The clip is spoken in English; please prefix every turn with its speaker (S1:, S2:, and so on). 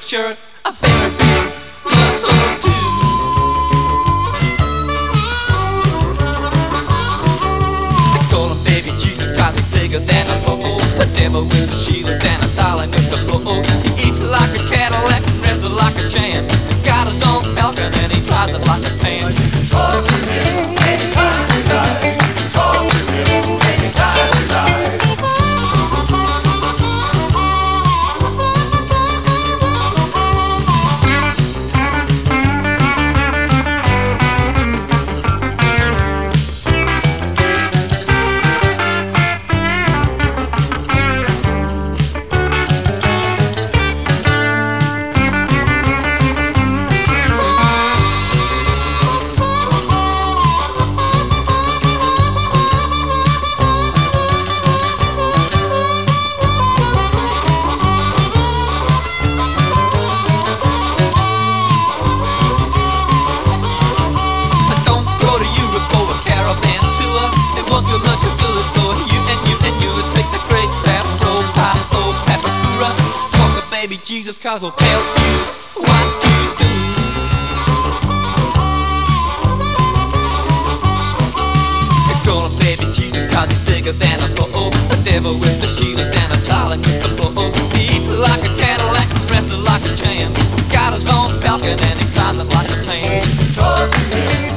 S1: shirt, a favorite beat, muscles too. They call him baby Jesus 'cause he's bigger than a bull. The devil with the shields and a darling with the bull. He eats like a Cadillac and wrestles like a champ. Got his own falcon and he drives it like a tan.
S2: Talk to him anytime you like. Talk to him anytime you like.
S1: Baby Jesus 'cause he'll tell you what to do. They call him baby Jesus 'cause he's bigger than a bull. The devil with the shields and a darling with the bull. He eats like a Cadillac and dresses like a champ. Got his own falcon and he drives it like a tan.
S2: Talk to him